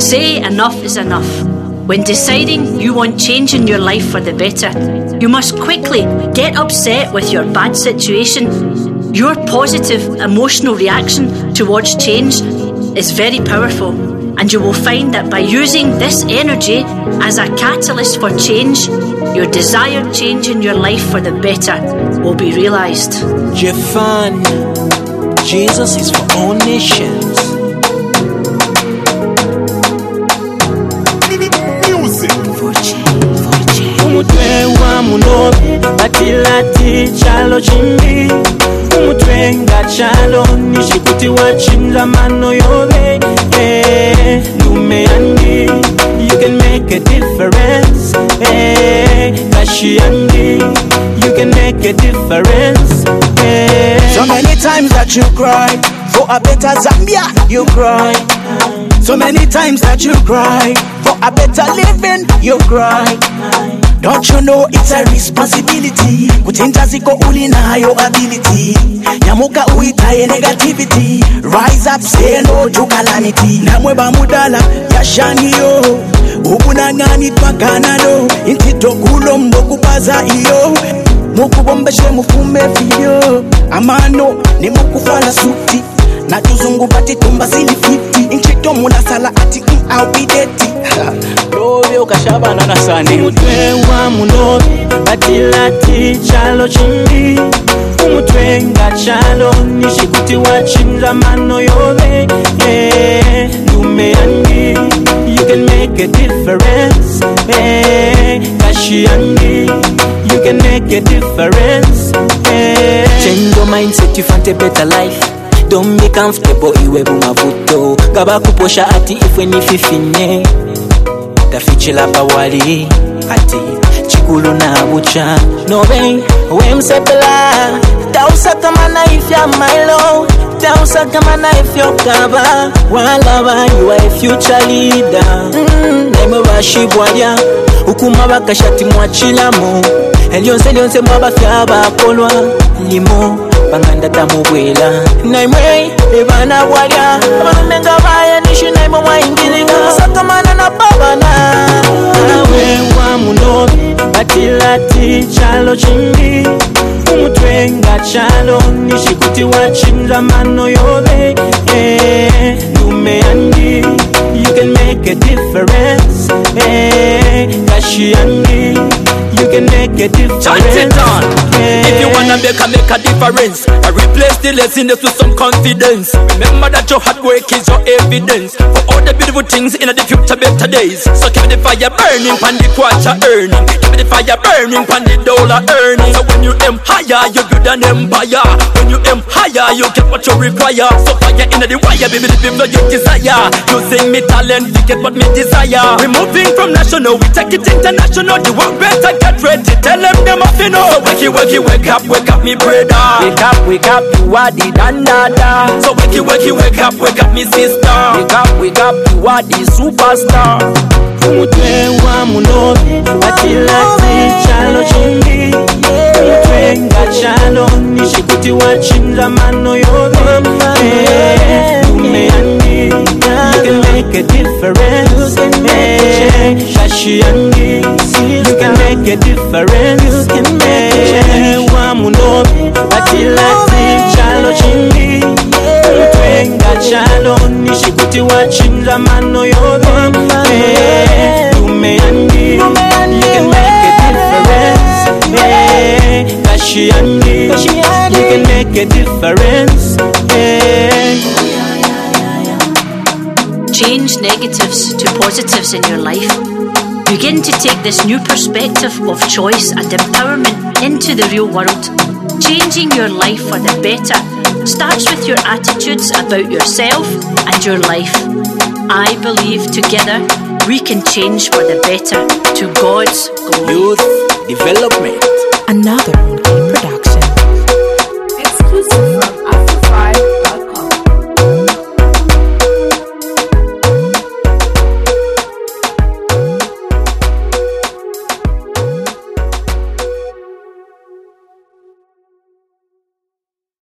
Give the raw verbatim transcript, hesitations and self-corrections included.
Say enough is enough. When deciding you want change in your life for the better, you must quickly get upset with your bad situation. Your positive emotional reaction towards change is very powerful, and you will find that by using this energy as a catalyst for change, your desired change in your life for the better will be realized. Jefan, Jesus is for all nations. Umutwe wa munobi batilati chalo chimbi. Umutwe nga chalo nishikuti wachinza mano yobe. Hey, lume andi, you can make a difference. Hey, kashi andi, you can make a difference. Hey. So many times that you cry for a better Zambia, you cry. So many times that you cry for a better living, you cry. Don't you know it's a responsibility? Kutinta ziko uli na yo ability. Nyamuka uitaye negativity. Rise up, say no to calamity. Namweba mudala, yashani yo. Ubuna ngani twagana no. Intito kulo mboku paza iyo. Muku bombeshe mufume video. Amano, ni muku fala suti. Na tuzungu bati tumba zili fifty. Inchito mula sala ati I'll be dirty. Lobe ukashabana na sani. Umutwe wa munobi batilati chalo chimbi. Umutwe nga chalo nishikuti wachinza mano yobe. Hey, lume andi, you can make a difference. Hey, kashi andi, you can make a difference. Hey. Change your mindset, you find a better life. Don't be comfortable, iwe bumavuto. Gaba kuposha ati ifwe ni fifinye. Tafichila pawali ati chikulu na bucha. No way, we msepela. Tausa kama na ifya Milo. Tausa kama na ifya kaba. Walaba, you are a future leader. Mm, Nemo bashibwaya. Ukuma bakashati mwachilamo. Elionse elionse mwabafya bakolwa. Limo banganda tamubwela. Naimwe ebana walya. Abanenga baya nishi naimo mwaingilinga. Sakamana na babana. Awe wa munobi batilati chalo chimbi. Umutwe nga chalo nishikuti wachinza mano yobe. Hey, lume andi, you can make a difference. Hey, kashi andi, you can make a difference. Chant it on. Hey. If you wanna make a make a difference, I replace the laziness with some confidence. Remember that your hard work is your evidence for all the beautiful things in the future better days. So keep the fire burning, pan the quarter earning. Keep the fire burning, pan the dollar earning. So when you aim higher, you build an empire. When you aim higher, you get what you require. So fire in the wire, baby, the people you desire. Using me talent, you get what me desire. We're moving from national, we take it international. You want better, get ready. Tell them them off, you know. So wake you, wake you, wake up, wake up, me brother. Wake up, wake up, you are the dandada. So wake you, wake you, wake up, wake up, me sister. Wake up, wake up, you are the superstar. Umutwe wa munobi batilati chalo chimbi. Umutwe nga chalo nishikuti wachinza mano yobe. Hey, lume andi, you can make a difference. Hey, kashi andi, you can make a difference. Hey, wa munobi batilati chalo chimbi. Umutwe nga chalo nishikuti wachinza mano yobe. Hey, lume andi, you can make a difference. Hey, kashi andi, you can make a difference. Hey. Change negatives to positives in your life. Begin to take this new perspective of choice and empowerment into the real world. Changing your life for the better starts with your attitudes about yourself and your life. I believe together we can change for the better to God's glory. Youth development. Another production.